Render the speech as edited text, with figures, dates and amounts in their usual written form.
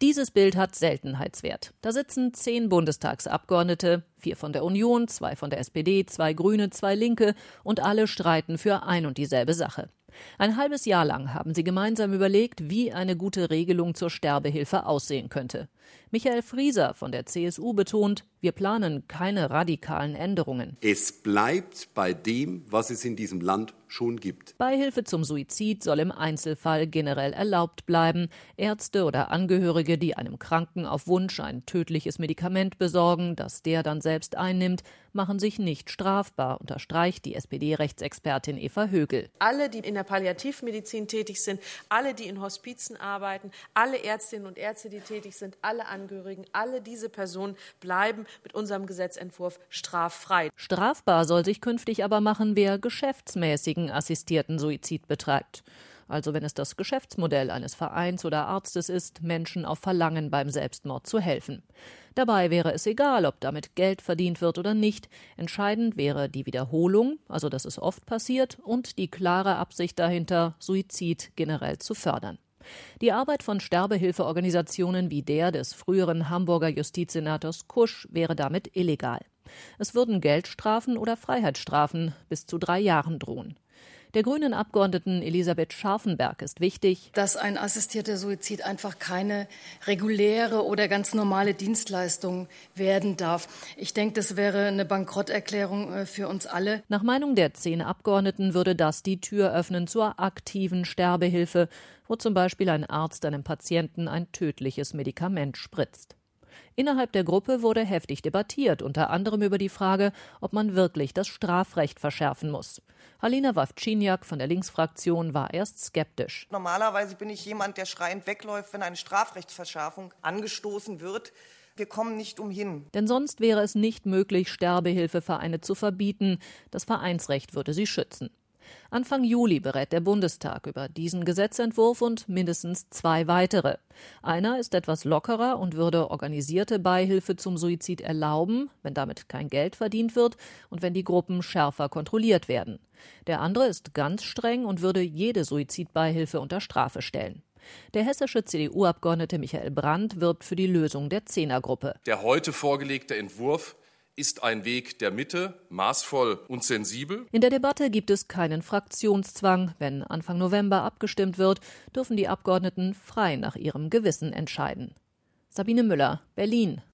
Dieses Bild hat Seltenheitswert. Da sitzen 10 Bundestagsabgeordnete, 4 von der Union, 2 von der SPD, 2 Grüne, 2 Linke und alle streiten für ein und dieselbe Sache. Ein halbes Jahr lang haben sie gemeinsam überlegt, wie eine gute Regelung zur Sterbehilfe aussehen könnte. Michael Frieser von der CSU betont, wir planen keine radikalen Änderungen. Es bleibt bei dem, was es in diesem Land schon gibt. Beihilfe zum Suizid soll im Einzelfall generell erlaubt bleiben. Ärzte oder Angehörige, die einem Kranken auf Wunsch ein tödliches Medikament besorgen, das der dann selbst einnimmt, machen sich nicht strafbar, unterstreicht die SPD-Rechtsexpertin Eva Högel. Alle, die in der Palliativmedizin tätig sind, alle, die in Hospizen arbeiten, alle Ärztinnen und Ärzte, die tätig sind, alle Angehörigen, alle diese Personen bleiben mit unserem Gesetzentwurf straffrei. Strafbar soll sich künftig aber machen, wer geschäftsmäßigen assistierten Suizid betreibt. Also wenn es das Geschäftsmodell eines Vereins oder Arztes ist, Menschen auf Verlangen beim Selbstmord zu helfen. Dabei wäre es egal, ob damit Geld verdient wird oder nicht. Entscheidend wäre die Wiederholung, also dass es oft passiert, und die klare Absicht dahinter, Suizid generell zu fördern. Die Arbeit von Sterbehilfeorganisationen wie der des früheren Hamburger Justizsenators Kusch wäre damit illegal. Es würden Geldstrafen oder Freiheitsstrafen bis zu 3 Jahren drohen. Der grünen Abgeordneten Elisabeth Scharfenberg ist wichtig, dass ein assistierter Suizid einfach keine reguläre oder ganz normale Dienstleistung werden darf. Ich denke, das wäre eine Bankrotterklärung für uns alle. Nach Meinung der 10 Abgeordneten würde das die Tür öffnen zur aktiven Sterbehilfe, wo zum Beispiel ein Arzt einem Patienten ein tödliches Medikament spritzt. Innerhalb der Gruppe wurde heftig debattiert, unter anderem über die Frage, ob man wirklich das Strafrecht verschärfen muss. Halina Wawczyniak von der Linksfraktion war erst skeptisch. Normalerweise bin ich jemand, der schreiend wegläuft, wenn eine Strafrechtsverschärfung angestoßen wird. Wir kommen nicht umhin. Denn sonst wäre es nicht möglich, Sterbehilfevereine zu verbieten. Das Vereinsrecht würde sie schützen. Anfang Juli berät der Bundestag über diesen Gesetzentwurf und mindestens 2 weitere. Einer ist etwas lockerer und würde organisierte Beihilfe zum Suizid erlauben, wenn damit kein Geld verdient wird und wenn die Gruppen schärfer kontrolliert werden. Der andere ist ganz streng und würde jede Suizidbeihilfe unter Strafe stellen. Der hessische CDU-Abgeordnete Michael Brandt wirbt für die Lösung der 10er-Gruppe. Der heute vorgelegte Entwurf ist ein Weg der Mitte, maßvoll und sensibel. In der Debatte gibt es keinen Fraktionszwang. Wenn Anfang November abgestimmt wird, dürfen die Abgeordneten frei nach ihrem Gewissen entscheiden. Sabine Müller, Berlin.